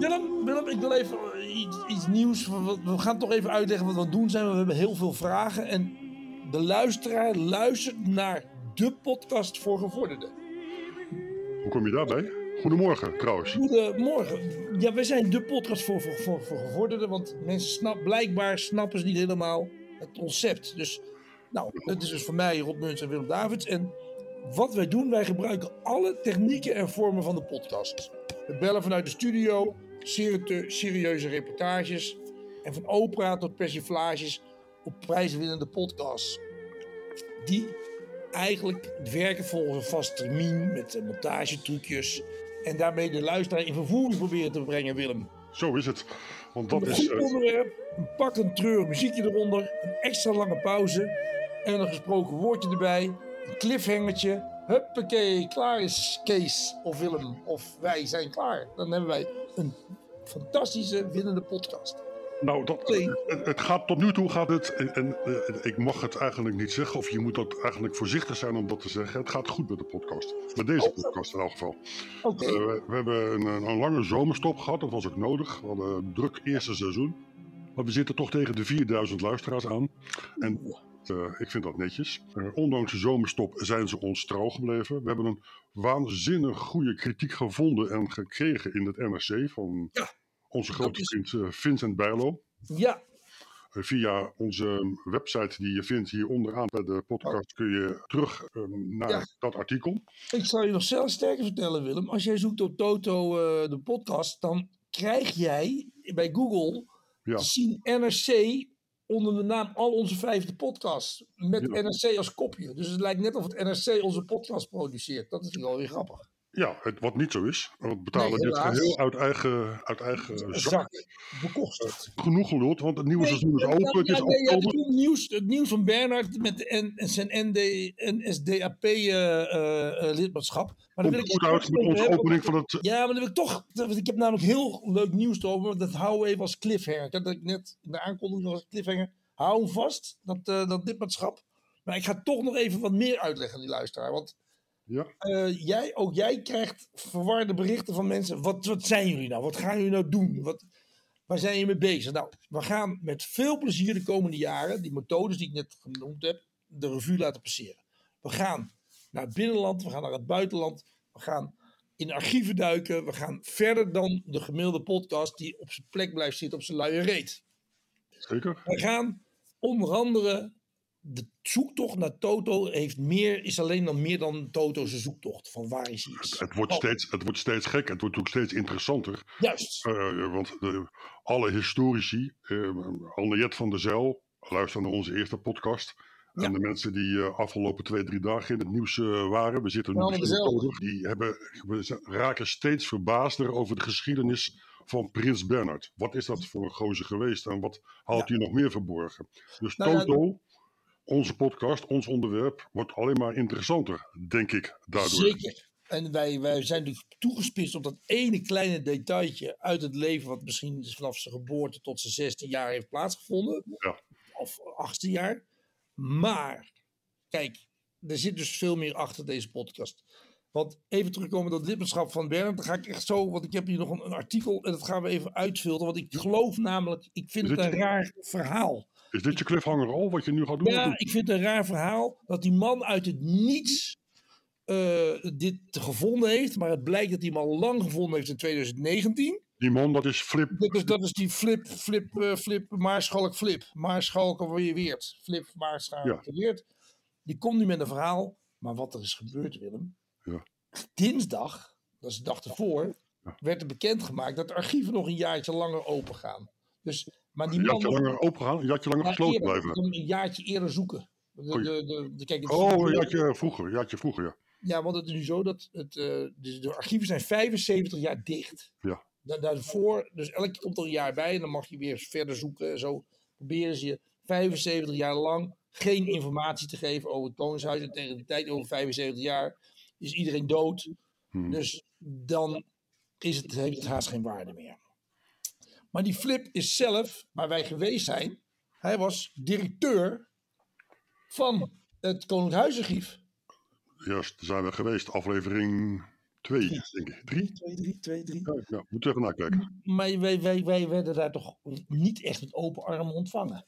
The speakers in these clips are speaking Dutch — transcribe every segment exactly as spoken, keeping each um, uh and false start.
Willem, Willem, ik wil even iets, iets nieuws. We, we gaan toch even uitleggen wat we aan het doen zijn. We hebben heel veel vragen. En de luisteraar luistert naar de podcast voor gevorderden. Hoe kom je daarbij? Goedemorgen, trouwens. Goedemorgen. Ja, wij zijn de podcast voor, voor, voor, voor gevorderden. Want mensen snappen, blijkbaar snappen ze niet helemaal het concept. Dus, nou, dat is dus voor mij, Rob Muns en Willem Davids. En wat wij doen, wij gebruiken alle technieken en vormen van de podcast. We bellen vanuit de studio, serieuze reportages en van opera tot persiflages op prijswinnende podcasts. Die eigenlijk werken volgens een vast termijn met montagetrucjes en daarmee de luisteraar in vervoering proberen te brengen, Willem. Zo is het. Want dat een is... goed onderwerp, een pakkend treurig muziekje eronder, een extra lange pauze en een gesproken woordje erbij, een cliffhangertje. Huppakee, klaar is Kees of Willem of wij zijn klaar. Dan hebben wij een fantastische winnende podcast. Nou, dat, het, het gaat tot nu toe gaat het, en, en uh, ik mag het eigenlijk niet zeggen, of je moet dat eigenlijk voorzichtig zijn om dat te zeggen. Het gaat goed met de podcast. Met deze oh. podcast in elk geval. Okay. Uh, we, we hebben een, een lange zomerstop gehad, dat was ook nodig. We hadden een druk eerste seizoen. Maar we zitten toch tegen de vierduizend luisteraars aan. En uh, ik vind dat netjes. Uh, ondanks de zomerstop zijn ze ons trouw gebleven. We hebben een waanzinnig goede kritiek gevonden en gekregen in het N R C van... Ja. Onze grote vriend uh, Vincent Bijlo. Ja. Uh, via onze website die je vindt hier onderaan bij de podcast kun je terug uh, naar ja. dat artikel. Ik zal je nog zelfs sterker vertellen, Willem. Als jij zoekt op Toto uh, de podcast, dan krijg jij bij Google ja. te zien N R C onder de naam al onze vijfde podcasts. Met ja. N R C als kopje. Dus het lijkt net of het N R C onze podcast produceert. Dat is wel weer grappig. Ja, het, wat niet zo is. Want we betalen nee, dit geheel uit eigen, uit eigen zak. zak. Bekostigd. Uh, genoeg geluld, want het nieuwe nee, seizoen is open. Het is ja, nee, oktober. Het nieuws, het nieuws van Bernhard met de N, zijn N S D A P-lidmaatschap. Uh, uh, maar dan wil ik goed uit met onze opening van het... Ja, maar dan wil ik toch... Ik heb namelijk heel leuk nieuws over. Dat houden we even als cliffhanger. Dat ik net in de aankondiging als cliffhanger. Hou hem vast, dat, uh, dat lidmaatschap. Maar ik ga toch nog even wat meer uitleggen aan die luisteraar. Want... Ja. Uh, jij, ook jij krijgt verwarde berichten van mensen. Wat, wat zijn jullie nou? Wat gaan jullie nou doen? Wat, waar zijn jullie mee bezig? Nou, we gaan met veel plezier de komende jaren, die methodes die ik net genoemd heb, de revue laten passeren. We gaan naar het binnenland, we gaan naar het buitenland, we gaan in archieven duiken, we gaan verder dan de gemiddelde podcast die op zijn plek blijft zitten op zijn luie reet. Zeker. We gaan onder andere... De zoektocht naar Toto heeft meer, is alleen dan meer dan Toto's zoektocht. Van waar is hij? Het, het, wordt steeds, het wordt steeds gek. Het wordt ook steeds interessanter. Juist. Uh, want uh, alle historici, uh, Anne-Jet van der Zijl, luisteren naar onze eerste podcast. Ja. En de mensen die uh, afgelopen twee, drie dagen in het nieuws uh, waren. We zitten nu in die hebben, we raken steeds verbaasder over de geschiedenis van Prins Bernhard. Wat is dat voor een gozer geweest en wat houdt hij ja. nog meer verborgen? Dus nou, Toto... Ja, onze podcast, ons onderwerp, wordt alleen maar interessanter, denk ik, daardoor. Zeker. En wij, wij zijn natuurlijk toegespitst op dat ene kleine detailtje uit het leven, wat misschien vanaf zijn geboorte tot zijn zestien jaar heeft plaatsgevonden. Ja. Of achttien jaar. Maar, kijk, er zit dus veel meer achter deze podcast. Want even terugkomen tot het lidmaatschap van Bernhard, dan ga ik echt zo, want ik heb hier nog een, een artikel en dat gaan we even uitfilteren. Want ik geloof namelijk, ik vind het een raar verhaal. Is dit je cliffhanger al, wat je nu gaat doen? Ja, ik vind het een raar verhaal dat die man uit het niets uh, dit gevonden heeft. Maar het blijkt dat hij hem al lang gevonden heeft in twintig negentien. Die man, dat is Flip. Dat is, dat is die Flip, Flip, uh, Flip, Maarschalk Flip. Maarschalk Weert. Flip, Maarschalk ja. Weert. Die komt nu met een verhaal. Maar wat er is gebeurd, Willem. Ja. Dinsdag, dat is de dag ervoor, ja. werd er bekendgemaakt dat de archieven nog een jaartje langer open gaan. Dus... Maar die je had je man langer open gaan, je had je langer ja, gesloten eerder, blijven. Een jaartje eerder zoeken. De, de, de, de, kijk, oh, je had je vroeger, je had je vroeger, ja. Ja, want het is nu zo dat het, uh, de, de archieven zijn vijfenzeventig jaar dicht. Ja. Da, daarvoor, dus elke keer komt er een jaar bij en dan mag je weer verder zoeken. En zo proberen ze je vijfenzeventig jaar lang geen informatie te geven over het Koningshuis. En tegen die tijd, over vijfenzeventig jaar, is iedereen dood. Hmm. Dus dan is het, heeft het haast geen waarde meer. Maar die Flip is zelf, waar wij geweest zijn, hij was directeur van het Koninklijk Huisarchief. Ja, daar zijn we geweest. Aflevering Twee, drie. denk ik. Drie? Twee, drie, twee, drie. Ja, ja, moet even nakijken. Maar wij, wij, wij werden daar toch niet echt met open armen ontvangen.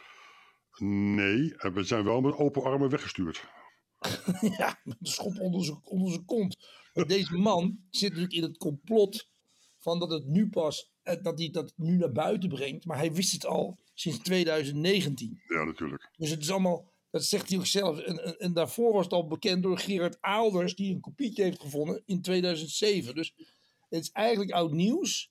Nee, we zijn wel met open armen weggestuurd. Ja, met een schop onder zijn, onder zijn kont. Maar deze man zit natuurlijk in het complot van dat het nu pas, dat hij dat nu naar buiten brengt. Maar hij wist het al sinds twintig negentien. Ja, natuurlijk. Dus het is allemaal, dat zegt hij ook zelf. En, en, en daarvoor was het al bekend door Gerard Aalders, die een kopietje heeft gevonden in tweeduizend zeven. Dus het is eigenlijk oud nieuws.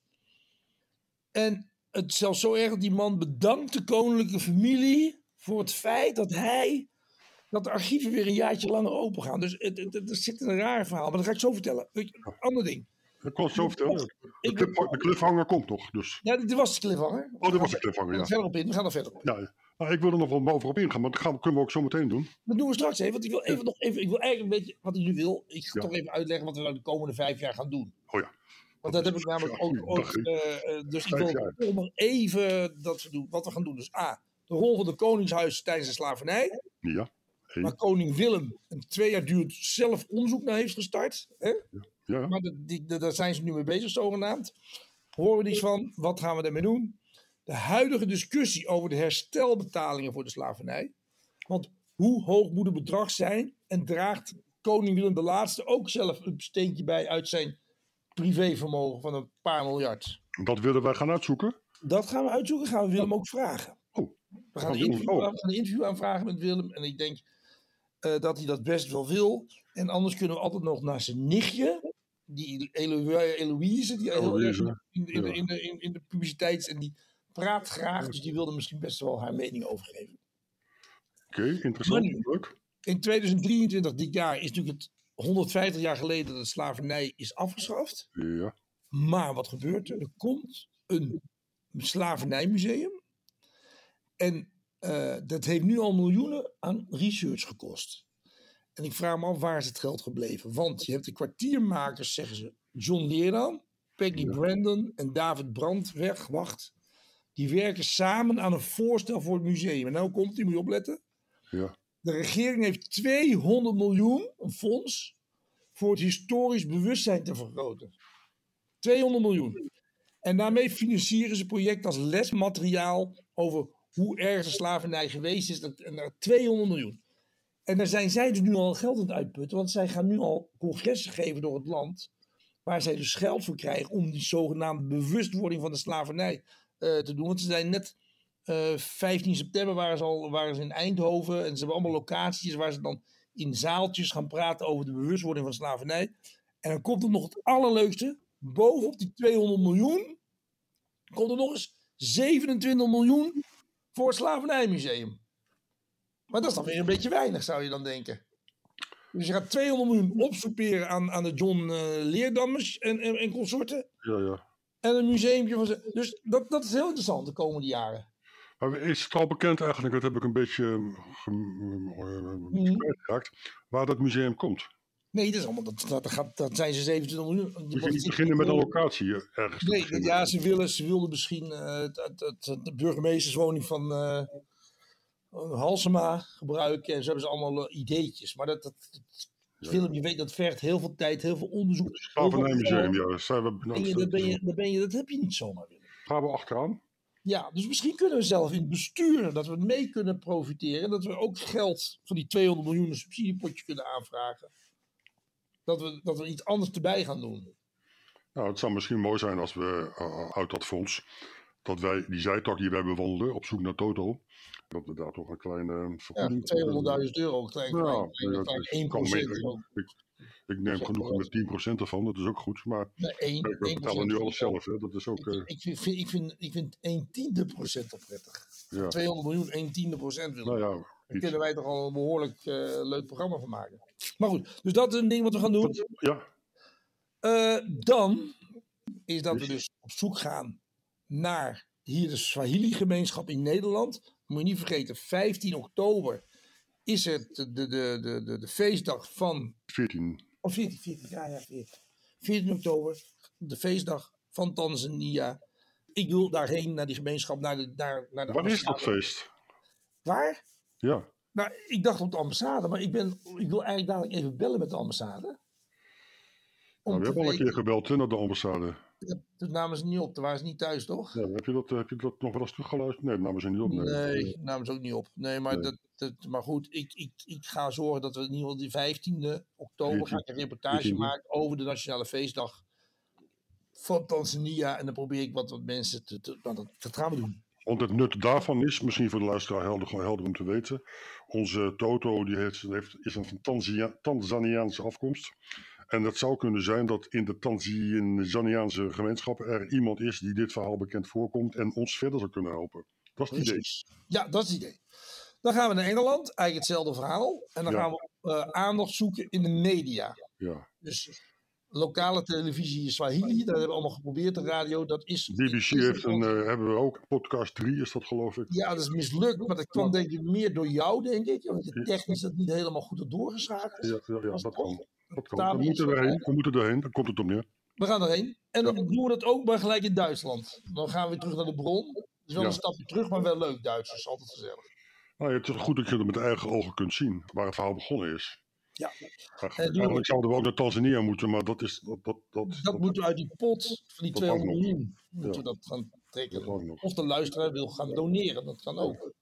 En het is zelfs zo erg dat die man bedankt de koninklijke familie voor het feit dat hij, dat de archieven weer een jaartje langer open gaan. Dus het, het, het, er zit een raar verhaal, maar dat ga ik zo vertellen. Een ander ding. Dat kon zo vertellen. De, clip, de cliffhanger komt nog. Dus. Ja, dit was de cliffhanger. Oh, dat was de cliffhanger, ja. Verder op in, we gaan er verder op. Ja, nou, ik wil er nog wel over op ingaan, maar dat gaan, kunnen we ook zo meteen doen. Dat doen we straks even, want ik wil even nog even, ik wil eigenlijk een beetje, wat ik nu wil, ik ga Ja. toch even uitleggen wat we nou de komende vijf jaar gaan doen. Oh ja. Want dat heb ik namelijk ook, ook uh, uh, dus ik wil toch nog even dat we doen, wat we gaan doen. Dus A, de rol van de koningshuis tijdens de slavernij. Ja. Hey. Waar koning Willem, een twee jaar duurt, zelf onderzoek naar heeft gestart. Hè? Ja. Ja. Maar de, die, de, daar zijn ze nu mee bezig, zogenaamd. Horen we iets van, wat gaan we daarmee doen? De huidige discussie over de herstelbetalingen voor de slavernij. Want hoe hoog moet het bedrag zijn? En draagt koning Willem de Laatste ook zelf een steentje bij uit zijn privévermogen van een paar miljard? Dat willen wij gaan uitzoeken. Dat gaan we uitzoeken, gaan we Willem ook vragen. Oh. We gaan, een interview, oh. we gaan een interview aanvragen met Willem. En ik denk uh, dat hij dat best wel wil. En anders kunnen we altijd nog naar zijn nichtje. Die Elo- Eloïse. Die Eloïse. In, in, in, in, de, in, in de publiciteit. En die praat graag. Dus die wilde misschien best wel haar mening overgeven. Oké, okay, interessant. Nu, leuk. In tweeduizend drieëntwintig, dit jaar, is natuurlijk het honderdvijftig jaar geleden dat de slavernij is afgeschaft. Ja. Maar wat gebeurt er? Er komt een slavernijmuseum. En uh, dat heeft nu al miljoenen aan research gekost. En ik vraag me af, waar is het geld gebleven? Want je hebt de kwartiermakers, zeggen ze, John Leerdam, Peggy ja. Brandon en David Brandweg, wacht. Die werken samen aan een voorstel voor het museum. En nou komt die, moet je opletten. Ja. De regering heeft tweehonderd miljoen, een fonds, voor het historisch bewustzijn te vergroten. tweehonderd miljoen. En daarmee financieren ze projecten als lesmateriaal over hoe erg de slavernij geweest is. En daar tweehonderd miljoen. En daar zijn zij dus nu al geld aan het uitputten. Want zij gaan nu al congressen geven door het land. Waar zij dus geld voor krijgen om die zogenaamde bewustwording van de slavernij uh, te doen. Want ze zijn net uh, vijftien september waren ze, al, waren ze in Eindhoven. En ze hebben allemaal locaties waar ze dan in zaaltjes gaan praten over de bewustwording van de slavernij. En dan komt er nog het allerleukste. Bovenop die tweehonderd miljoen komt er nog eens zevenentwintig miljoen voor het slavernijmuseum. Maar dat is dan weer een beetje weinig, zou je dan denken. Dus je gaat tweehonderd miljoen opsoeperen aan, aan de John uh, Leerdammers en, en, en consorten. Ja, ja. En een museumpje van ze. Dus dat, dat is heel interessant de komende jaren. Maar is het al bekend eigenlijk, dat heb ik een beetje uh, kwijtgeraakt, waar dat museum komt? Nee, dat, is allemaal, dat, dat, gaat, dat zijn ze zevenentwintig miljoen. Je moet niet beginnen met een locatie ergens. Nee, ja, ze willen, ze wilden misschien uh, het, het, het, de burgemeesterswoning van uh, Halsema gebruiken. En zo hebben ze allemaal uh, ideetjes. Maar dat, dat, dat ja. Willem, je weet, dat vergt heel veel tijd, heel veel onderzoek. Het Slavernijmuseum, ja. Dat, zijn we, ben je, dat, ben je, dat, ben je, dat heb je niet zomaar, Willem. Gaan we achteraan? Ja, dus misschien kunnen we zelf in het bestuur, dat we mee kunnen profiteren. Dat we ook geld van die tweehonderd miljoen een subsidiepotje kunnen aanvragen. Dat we, dat we iets anders erbij gaan doen. Nou, het zou misschien mooi zijn als we uh, uit dat fonds, dat wij die zijtak die wij bewandelen op zoek naar Toto, dat we daar toch een kleine vergoeding... Ja, tweehonderdduizend euro, klein, ja, klein, klein, ja, klein één procent. Ik, ik neem genoeg met tien procent ervan, dat is ook goed. Maar nee, één, kijk, we betalen nu alles zelf, hè? Dat is ook... Uh... Ik, ik, vind, ik, vind, ik vind één tiende procent al prettig. Ja. tweehonderd miljoen, één tiende procent willen. Nou ja, daar kunnen wij toch al een behoorlijk uh, leuk programma van maken. Maar goed, dus dat is een ding wat we gaan doen. Ja. Uh, dan is dat we dus op zoek gaan naar hier de Swahili-gemeenschap in Nederland. Moet je niet vergeten, vijftien oktober is het de, de, de, de, de feestdag van... veertien. Oh, veertien, veertien, ja, ja, veertien. veertien oktober, de feestdag van Tanzania. Ik wil daarheen, naar die gemeenschap, naar de, naar, naar de Waar is dat feest? Waar? Ja. Nou, ik dacht op de ambassade, maar ik, ben, ik wil eigenlijk dadelijk even bellen met de ambassade. Nou, we hebben al een keer gebeld hè, naar de ambassade. Ja, toen namen ze niet op, toen waren ze niet thuis, toch? Ja, heb, je dat, heb je dat nog wel eens teruggeluisterd? Nee, dat namen ze niet op. Nee, nee namen ze ook niet op. Nee, maar, nee. Dat, dat, maar goed, ik, ik, ik ga zorgen dat we in ieder geval die vijftiende oktober ga ik een reportage veertiende maken over de Nationale Feestdag van Tanzania. En dan probeer ik wat, wat mensen te, te nou, dat, dat gaan we doen. Want het nut daarvan is, misschien voor de luisteraar helder, gewoon helder om te weten. Onze Toto die heeft, heeft, is een van Tanzania, Tanzaniaanse afkomst. En het zou kunnen zijn dat in de Tanzaniaanse gemeenschap er iemand is die dit verhaal bekend voorkomt en ons verder zou kunnen helpen. Dat is het idee. Ja, dat is het idee. Dan gaan we naar Engeland, eigenlijk hetzelfde verhaal. En dan ja. gaan we uh, aandacht zoeken in de media. Ja. Dus lokale televisie Swahili, dat hebben we allemaal geprobeerd, de radio. Dat is, B B C is heeft een, uh, hebben we ook, podcast drie is dat geloof ik. Ja, dat is mislukt, maar dat kwam denk ik meer door jou, denk ik. Want je technisch dat niet helemaal goed had doorgeschakeld. Ja, ja, ja dat kan. Dat kan. We moeten erheen, we moeten erheen, daar komt het op neer. We gaan erheen. En dan ja. doen we dat ook maar gelijk in Duitsland. Dan gaan we weer terug naar de bron. Het is wel ja. een stapje terug, maar wel leuk Duitsers. Altijd gezellig. Nou, het is goed dat je er met eigen ogen kunt zien waar het verhaal begonnen is. Ja. Ach, eigenlijk zouden we ook naar Tanzania moeten, maar dat is... Dat, dat, dat, dat, dat moeten we uit die pot van die tweehonderd miljoen moeten ja. we dat gaan trekken. Dat of de luisteraar wil gaan doneren, dat kan ook.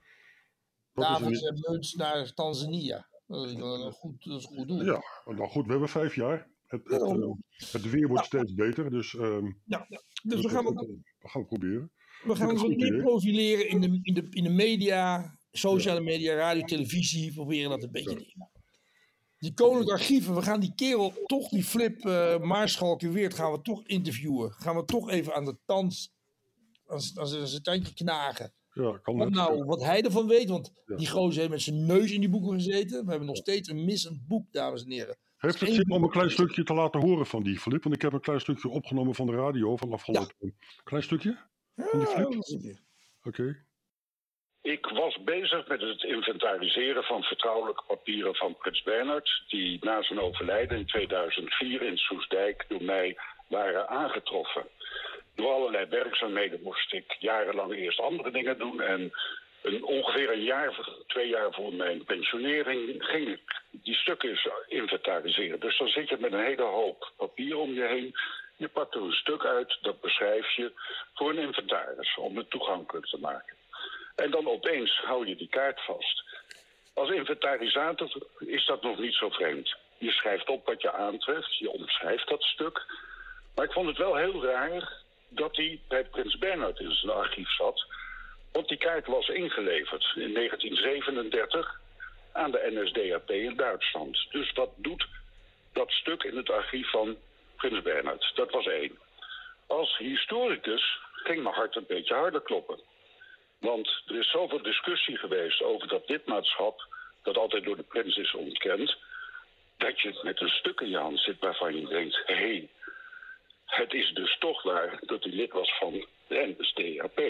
Davids en Muns naar Tanzania. Dat is een goed, dat is een goed doel. Ja, nou goed, we hebben vijf jaar. Het, het, ja. uh, het weer wordt ja. steeds beter, dus, um, ja. dus, dus we, gaan het, we, we gaan het proberen. We gaan ons meer profileren in de, in, de, in de media, sociale media, radio, televisie. Proberen dat een beetje te doen. Die koninklijke archieven, we gaan die kerel toch, die Flip uh, Maarschalk Weert, gaan we toch interviewen. Gaan we toch even aan de tand, als, als, als een tandje knagen. Ja, kan wat, nou, wat hij ervan weet, want ja. die gozer heeft met zijn neus in die boeken gezeten. We hebben nog steeds een missend boek, dames en heren. Heeft het zin om een klein stukje te laten horen van die Flip? Want ik heb een klein stukje opgenomen van de radio van afgelopen. Ja. Klein stukje? Van die Flip? Ja, Oké. Okay. Ik was bezig met het inventariseren van vertrouwelijke papieren van Prins Bernhard, die na zijn overlijden in tweeduizend vier in Soestdijk door mij waren aangetroffen. Door allerlei werkzaamheden moest ik jarenlang eerst andere dingen doen en een, ongeveer een jaar, twee jaar voor mijn pensionering ging ik die stukken eens inventariseren. Dus dan zit je met een hele hoop papier om je heen. Je pakt er een stuk uit, dat beschrijf je voor een inventaris om het toegankelijk te maken. En dan opeens hou je die kaart vast. Als inventarisator is dat nog niet zo vreemd. Je schrijft op wat je aantreft, je omschrijft dat stuk. Maar ik vond het wel heel raar dat hij bij Prins Bernhard in zijn archief zat. Want die kaart was ingeleverd in negentien zevenendertig aan de N S D A P in Duitsland. Dus wat doet dat stuk in het archief van Prins Bernhard? Dat was één. Als historicus ging mijn hart een beetje harder kloppen. Want er is zoveel discussie geweest over dat lidmaatschap, dat altijd door de prins is ontkend, dat je met een stuk in je hand zit waarvan je denkt, hé, hey, het is dus toch waar dat hij lid was van de N S D A P.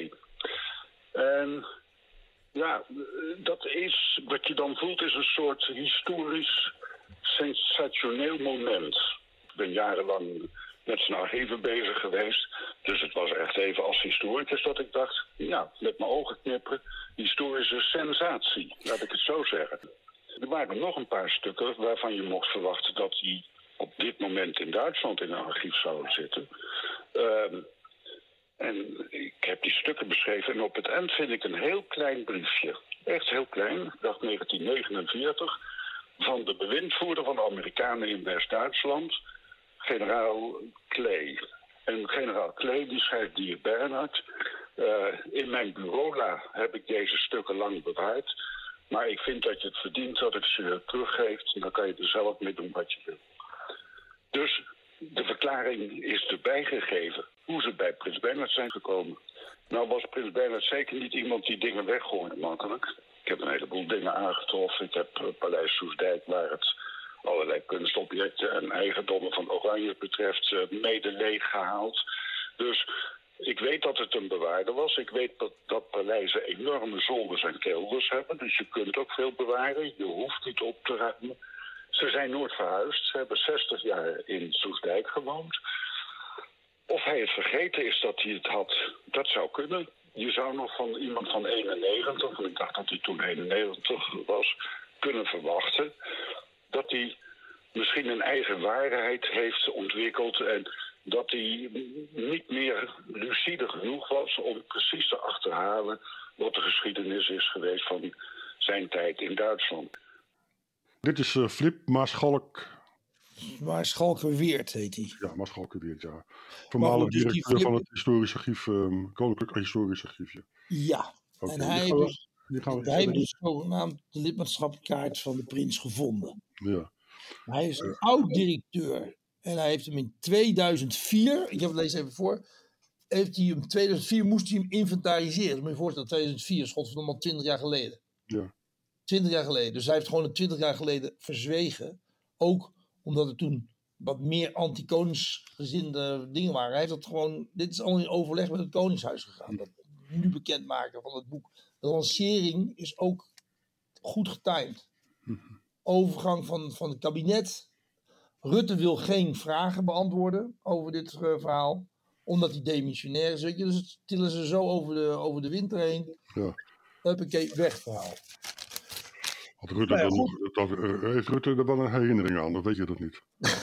En ja, dat is, wat je dan voelt, is een soort historisch, sensationeel moment. Ik ben jarenlang met zijn archieven bezig geweest. Dus het was echt even als historicus dat ik dacht, ja, met mijn ogen knipperen, historische sensatie, laat ik het zo zeggen. Er waren nog een paar stukken waarvan je mocht verwachten dat die op dit moment in Duitsland in een archief zouden zitten. Uh, en ik heb die stukken beschreven en op het eind vind ik een heel klein briefje. Echt heel klein, ik dacht negentien negenenveertig, van de bewindvoerder van de Amerikanen in West-Duitsland, generaal Clay. En generaal Clay die schrijft Dier Bernhard. Uh, in mijn bureaula heb ik deze stukken lang bewaard. Maar ik vind dat je het verdient dat ik ze teruggeeft. En dan kan je er zelf mee doen wat je wil. Dus de verklaring is erbij gegeven hoe ze bij Prins Bernhard zijn gekomen. Nou was Prins Bernhard zeker niet iemand die dingen weggooide makkelijk. Ik heb een heleboel dingen aangetroffen. Ik heb uh, Paleis Soestdijk, waar het allerlei kunstobjecten en eigendommen van Oranje betreft, uh, mede leeg gehaald. Dus ik weet dat het een bewaarder was. Ik weet dat, dat paleizen enorme zolders en kelders hebben. Dus je kunt ook veel bewaren. Je hoeft niet op te ruimen. Ze zijn nooit verhuisd. Ze hebben zestig jaar in Soestdijk gewoond. Of hij het vergeten is dat hij het had, dat zou kunnen. Je zou nog van iemand van eenennegentig, want ik dacht dat hij toen eenennegentig was, kunnen verwachten dat hij misschien een eigen waarheid heeft ontwikkeld en dat hij niet meer lucide genoeg was om precies te achterhalen wat de geschiedenis is geweest van zijn tijd in Duitsland. Dit is uh, Flip Maarschalk. Maarschalkerweerd heet hij. Ja, Maarschalkerweerd, ja. Voormalig dus directeur Flip... van het historisch archief, um, Koninklijk Historisch Archiefje. Ja, okay, en hij heeft dus, hij dus zogenaamd de lidmaatschapkaart van de prins gevonden. Ja. Hij is een uh, oud-directeur en hij heeft hem in tweeduizend vier, ik heb het lees even voor, heeft hij hem, tweeduizend vier moest hij hem inventariseren. Dat moet je je voorstellen, tweeduizend vier is godverdomme al twintig jaar geleden. Ja. twintig jaar geleden. Dus hij heeft gewoon een twintig jaar geleden verzwegen. Ook omdat er toen wat meer anti-koningsgezinde dingen waren. Hij heeft dat gewoon, dit is al in overleg met het Koningshuis gegaan. Dat nu bekendmaken van het boek. De lancering is ook goed getimed. Overgang van, van het kabinet. Rutte wil geen vragen beantwoorden over dit uh, verhaal. Omdat hij demissionair is. Weet je, dus tillen ze zo over de, over de winter heen. Ja. Huppakee, weg verhaal. Had Rutte nou ja, nog, dat, uh, heeft Rutte er wel een herinnering aan? Of weet je dat niet?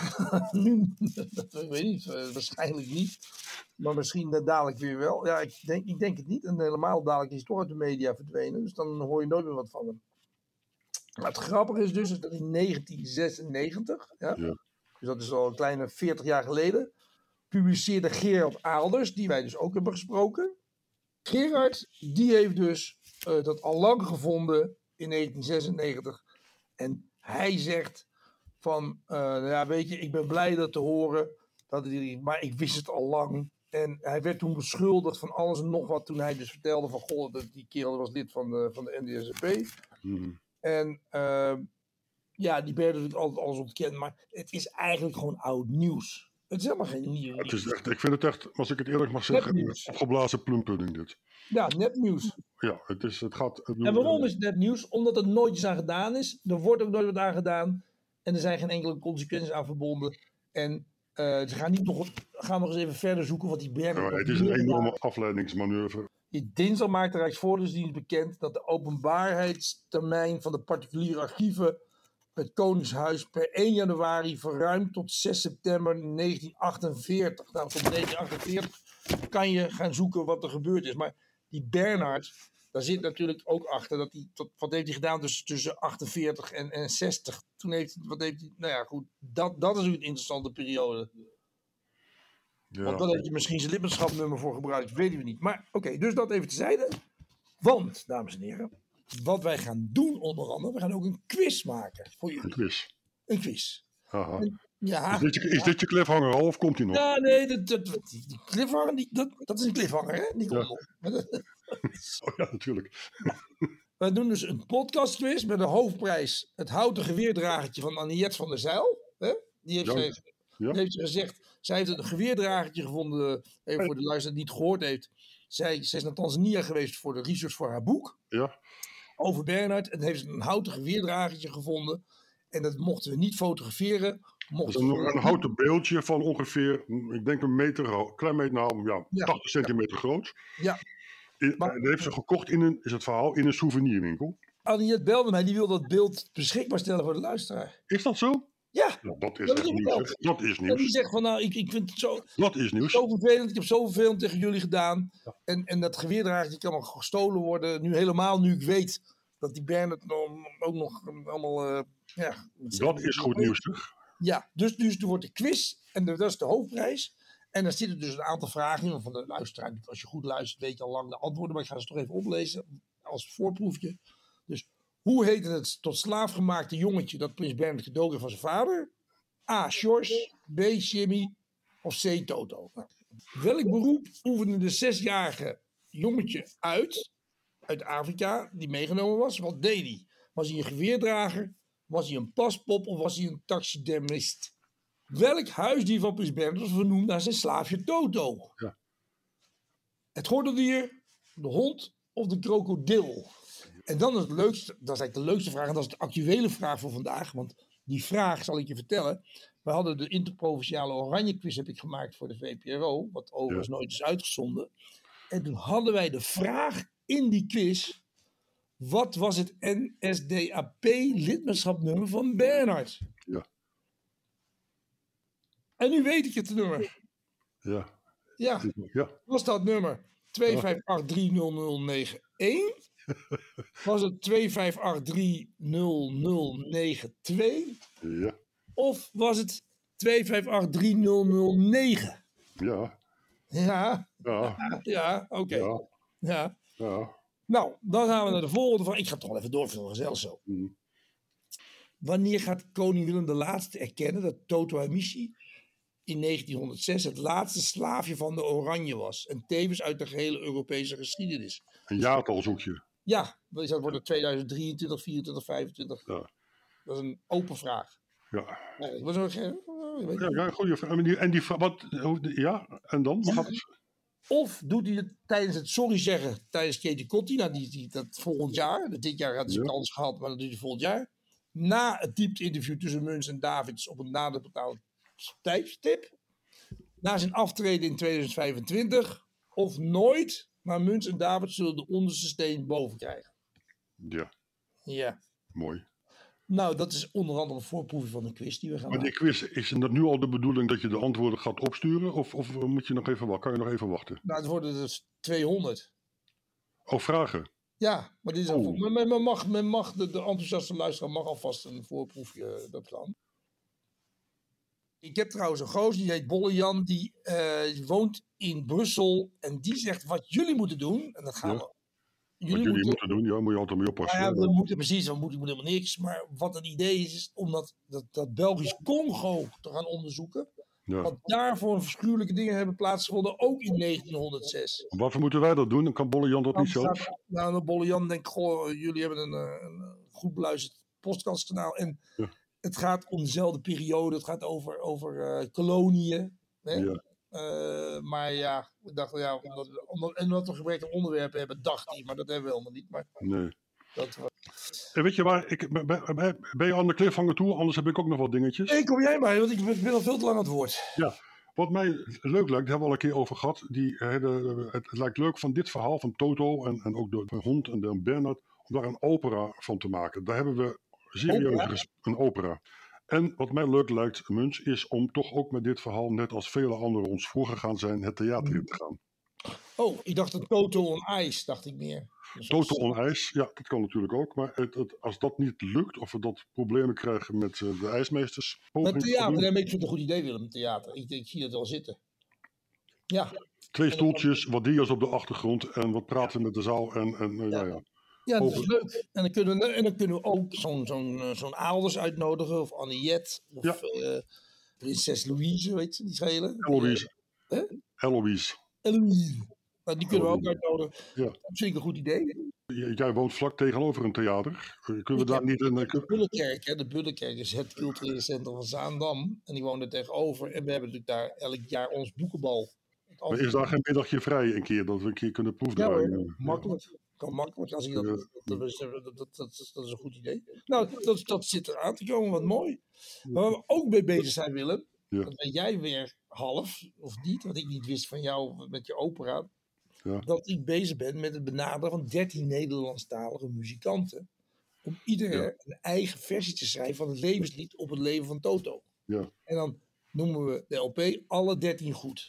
dat weet ik niet. Uh, waarschijnlijk niet. Maar misschien uh, dadelijk weer wel. Ja, ik denk, ik denk het niet. En helemaal dadelijk is hij toch uit de media verdwenen. Dus dan hoor je nooit meer wat van hem. Maar het grappige is dus dat in negentien zesennegentig, ja, ja. dus dat is al een kleine veertig jaar geleden, publiceerde Gerard Aalders, die wij dus ook hebben gesproken. Gerard, die heeft dus uh, dat al lang gevonden in negentien zesennegentig. En hij zegt van, uh, ja weet je, ik ben blij dat te horen, dat hij, maar ik wist het al lang. En hij werd toen beschuldigd van alles en nog wat toen hij dus vertelde van, goh, dat die kerel was lid van de, van de N D S C P. Mm-hmm. En uh, ja, die werden natuurlijk altijd alles ontkend, maar het is eigenlijk gewoon oud nieuws. Het is helemaal geen nieuw. Het is echt, ik vind het echt, als ik het eerlijk mag zeggen, een opgeblazen plumpudding dit. Ja, nepnieuws. Ja, het, is, het gaat... Het en waarom is het nepnieuws? Omdat er nooit iets aan gedaan is. Er wordt ook nooit wat aan gedaan. En er zijn geen enkele consequenties aan verbonden. En uh, ze gaan niet nog, gaan nog eens even verder zoeken wat die bergen... Ja, het is een enorme maakt. afleidingsmanoeuvre. Dinsdag maakt de Rijksvoorlichtingsdienst bekend dat de openbaarheidstermijn van de particuliere archieven het Koningshuis per één januari verruimt tot zes september negentien achtenveertig. Nou, tot negentien achtenveertig kan je gaan zoeken wat er gebeurd is. Maar die Bernhard, daar zit natuurlijk ook achter dat hij, tot, wat heeft hij gedaan tussen, tussen achtenveertig en, en zestig? Toen heeft wat heeft hij, nou ja goed, dat, dat is een interessante periode. Ja. Want dan heeft hij misschien zijn lidmaatschapnummer voor gebruikt, weten we niet. Maar oké, okay, dus dat even tezijde. Want, dames en heren, wat wij gaan doen onder andere, we gaan ook een quiz maken voor jullie. Een quiz? Een quiz. Haha. En, ja. Is dit je, is dit je cliffhanger al of komt hij nog? Ja, nee, dat, dat, die cliffhanger, die, dat, dat is een cliffhanger, hè? Die komt ja. nog. Oh ja, natuurlijk. Wij doen dus een podcastquiz met een hoofdprijs het houten geweerdragertje van Aniette van der Zijl. Hè? Die heeft, ja. zij, ja. die heeft ze gezegd, zij heeft een geweerdragertje gevonden, even voor de luisteraar die het gehoord heeft. Zij, zij is naar Tanzania geweest voor de research voor haar boek. Ja. Over Bernhard. En heeft ze een houten geweerdragertje gevonden. En dat mochten we niet fotograferen. Dat is een, een houten beeldje van ongeveer, ik denk een meter hoog. Klein meter, nou ja, ja. tachtig centimeter groot. Ja. In, maar, dat heeft ze gekocht in een, is het verhaal, in een souvenirwinkel. Aniette belde mij, die wil dat beeld beschikbaar stellen voor de luisteraar. Is dat zo? Ja. Nou, dat is echt nieuws. Dat is nieuws. En die zegt van, nou, ik, ik vind het zo... Dat is nieuws. Zo vervelend, ik heb zo vervelend tegen jullie gedaan. Ja. En, en dat geweerdragertje kan nog gestolen worden. Nu helemaal, nu ik weet dat die Bernhard ook nog allemaal... Uh, ja, dat is goed nieuws, toch? Ja, dus, dus er wordt een quiz. En dat is de hoofdprijs. En daar zitten dus een aantal vragen in. Van de luisteraar, als je goed luistert, weet je al lang de antwoorden. Maar ik ga ze toch even oplezen als voorproefje. Dus, hoe heette het tot slaaf gemaakte jongetje dat prins Bernhard gedood heeft van zijn vader? A. Sjors, B. Jimmy of C. Toto. Nou, welk beroep oefende de zesjarige jongetje uit, uit Afrika, die meegenomen was? Wat deed hij? Was hij een geweerdrager? Was hij een paspop of was hij een taxidermist? Welk huisdier van prins Bernhard was vernoemd naar zijn slaafje Toto? Ja. Het gordeldier, de hond of de krokodil? En dan is het leukste, dat is eigenlijk de leukste vraag, en dat is de actuele vraag voor vandaag, want die vraag zal ik je vertellen. We hadden de interprovinciale Oranje Quiz heb ik gemaakt voor de V P R O, wat overigens ja. nooit is uitgezonden. En toen hadden wij de vraag in die quiz, wat was het N S D A P lidmaatschapnummer van Bernhard? Ja. En nu weet ik het nummer. Ja. Ja, ja. Was dat nummer twee vijf acht drie nul nul negen één? Was het twee vijf acht drie nul nul negen twee? Ja. Of was het twee vijf acht drie nul nul negen? Ja. Ja. Ja. Ja, oké. Okay. Ja. Ja. Ja. Nou, dan gaan we naar de volgende vraag. Ik ga toch wel even doorvullen, zelfs zo. Mm. Wanneer gaat koning Willem de Laatste erkennen dat Toto Amici in negentienhonderdzes het laatste slaafje van de Oranje was? En tevens uit de gehele Europese geschiedenis. Een jaartal zoek je. Ja, dat wordt het tweeduizend drieëntwintig, vierentwintig, vijfentwintig. Ja. Dat is een open vraag. Ja. Ja, ik was ook, weet ja, ja, goeie vraag. En die, en die wat, ja, en dan? Ja. Gaat het? Of doet hij het tijdens het sorry zeggen tijdens Katie Kotti, nou die, die, dat volgend jaar. Dit jaar had hij een kans gehad, maar dat doet hij volgend jaar. Na het diepte-interview tussen Muns en Davids op een naderbetaalde tijdstip. Na zijn aftreden in tweeduizend vijfentwintig. Of nooit, maar Muns en Davids zullen de onderste steen boven krijgen. Ja. Ja. Mooi. Nou, dat is onder andere een voorproefje van een quiz die we gaan maar maken. die quiz, is het nu al de bedoeling dat je de antwoorden gaat opsturen? Of, of moet je nog even wachten? Kan je nog even wachten? Nou, het worden dus tweehonderd. Oh, vragen? Ja, maar dit is al, oh. men, men mag, men mag de, de enthousiaste luisteraar mag alvast een voorproefje, dat kan. Ik heb trouwens een gozer, die heet Bolle Jan, die uh, woont in Brussel en die zegt wat jullie moeten doen, en dat gaan ja. we. Jullie, jullie moeten, moeten doen, ja, moet je altijd mee oppassen. Nou ja, we moeten precies, we moeten, moeten helemaal niks, maar wat een idee is, is om dat, dat, dat Belgisch Congo te gaan onderzoeken. Ja. Want daarvoor verschuurlijke dingen hebben plaatsgevonden, ook in negentienhonderdzes. Waarvoor moeten wij dat doen? Dan kan Bolle Jan dat niet zelf? Staat, nou, dan Bolle Jan denkt, goh, jullie hebben een, een goed beluisterd podcastkanaal. En ja. Het gaat om dezelfde periode. Het gaat over, over uh, koloniën. Hè? Ja. Uh, maar ja, we dachten, ja, omdat, omdat, en omdat we gebrek aan onderwerpen hebben, dacht hij. Maar dat hebben we helemaal niet. Maar nee. Dat, uh... En weet je waar, ik, ben, ben je aan de cliffhanger toe? Anders heb ik ook nog wat dingetjes. Nee, kom jij maar, want ik ben al veel te lang aan het woord. Ja, wat mij leuk lijkt, daar hebben we al een keer over gehad. Die, de, de, het, het lijkt leuk van dit verhaal van Toto en, en ook de, de hond en de Bernard, om daar een opera van te maken. Daar hebben we serieus opera? een opera. En wat mij leuk lijkt, Muns, is om toch ook met dit verhaal, net als vele anderen ons voorgegaan zijn, het theater in te gaan. Oh, ik dacht een Toto on Ice, dacht ik meer. Dus Toto on Ice, ja, dat kan natuurlijk ook. Maar het, het, als dat niet lukt, of we dat problemen krijgen met uh, de ijsmeesters... Met theater, nee, ik vind het een goed idee, Willem, theater. Ik, ik zie dat wel zitten. Ja. Twee stoeltjes, wat dia's op de achtergrond en wat praten met de zaal en... en uh, ja. ja, ja. Ja, dat is leuk. En dan kunnen we, en dan kunnen we ook zo'n zo'n zo'n Aalders uitnodigen, of Anniette, of ja. uh, Prinses Louise, weet je, die schelen. Eloise. Huh? Eloise. Eloise. Nou, die kunnen we ook uitnodigen. Ja. Dat is zeker een goed idee. Jij woont vlak tegenover een theater. Kunnen we daar niet in... De Bullenkerk, hè? De Bullenkerk is het culturele centrum van Zaandam. En die woont er tegenover. En we hebben natuurlijk daar elk jaar ons boekenbal. Maar is daar geen middagje vrij een keer, dat we een keer kunnen proefdraaien? Ja, hoor, makkelijk. Kan makkelijk. Als ik dat, dat, dat, dat, dat, dat, dat is een goed idee. Nou, dat, dat zit er aan te komen, wat mooi. Maar waar we ook mee bezig zijn, Willem, ja. Dat weet jij weer half, of niet, wat ik niet wist van jou met je opera, ja. Dat ik bezig ben met het benaderen van dertien Nederlandstalige muzikanten, om iedereen ja. een eigen versie te schrijven van het levenslied op het leven van Toto. Ja. En dan noemen we de L P alle dertien goed.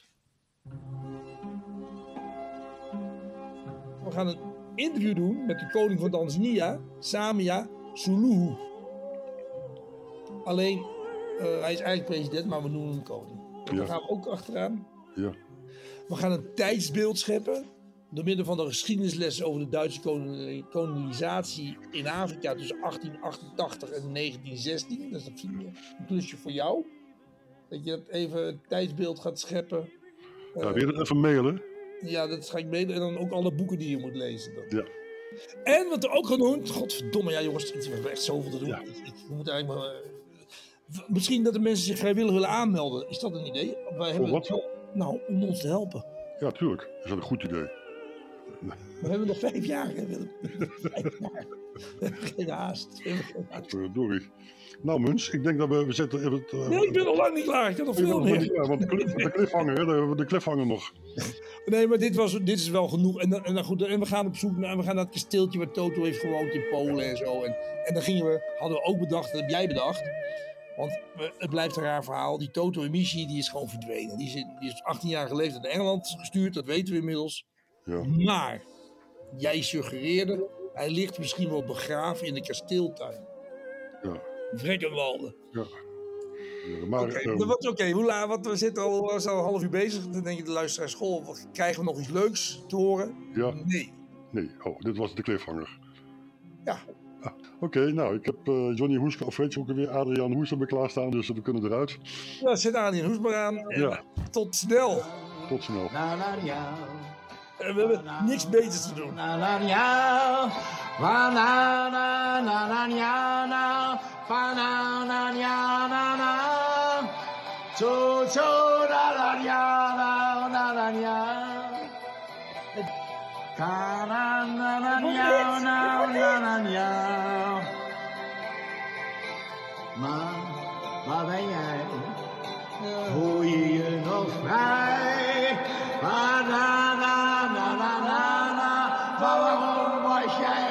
We gaan een interview doen met de koning van Tanzania, Samia Suluhu. Alleen, uh, hij is eigenlijk president, maar we noemen hem koning. Ja. Daar gaan we ook achteraan. Ja. We gaan een tijdsbeeld scheppen. Door middel van de geschiedenislessen over de Duitse kolonisatie in Afrika tussen achttien achtentachtig en negentien zestien. Dat is een plusje voor jou. Dat je dat even een tijdsbeeld gaat scheppen. Ja, wil je dat even mailen? Ja, dat ga ik mailen. En dan ook alle boeken die je moet lezen. Dan. Ja. En wat we ook gaan doen. Godverdomme, ja jongens, we hebben echt zoveel te doen. Ja. Ik, ik moet eigenlijk maar, uh, misschien dat de mensen zich vrijwillig willen aanmelden. Is dat een idee? Wij hebben wat? Het, nou, om ons te helpen. Ja, tuurlijk. Is dat een goed idee. We hebben nog vijf jaar, hè, Willem? Vijf jaar. Geen haast. Dorie. Nou, Muns, ik denk dat we, we zetten... Het, uh, nee, ik ben al lang niet klaar. Ik heb nog veel meer. Ja, want de, cliff, de cliffhanger, hè, de, hebben we de cliffhanger nog. Nee, maar dit, was, dit is wel genoeg. En, en, goed, en we gaan op zoek naar, we gaan naar het kasteeltje waar Toto heeft gewoond in Polen en zo. En, en dan gingen we, hadden we ook bedacht, dat heb jij bedacht. Want het blijft een raar verhaal. Die Toto Amici die is gewoon verdwenen. Die is, die is achttien jaar geleden naar Engeland gestuurd. Dat weten we inmiddels. Ja. Maar jij suggereerde... hij ligt misschien wel begraven in de kasteeltuin. Ja. Vrekkenwalde. Ja. Ja, maar... Oké, um... okay, okay. we zitten al, we zijn al een half uur bezig. Dan denk je de luisteraar school... Wat, krijgen we nog iets leuks te horen? Ja. Nee. Nee, oh, dit was de cliffhanger. Ja. Ah, Oké, okay, nou, ik heb uh, Johnny Hoeska, of weet je ook weer, Adriaan Hoes hebben klaarstaan, dus we kunnen eruit. Ja, zit Adriaan Hoes maar aan. En ja. Tot snel. Tot snel. En we hebben niks beters te doen. Maar waar ben jij? Voel je je nog vrij? Na na na na na na na. Maar waarom was jij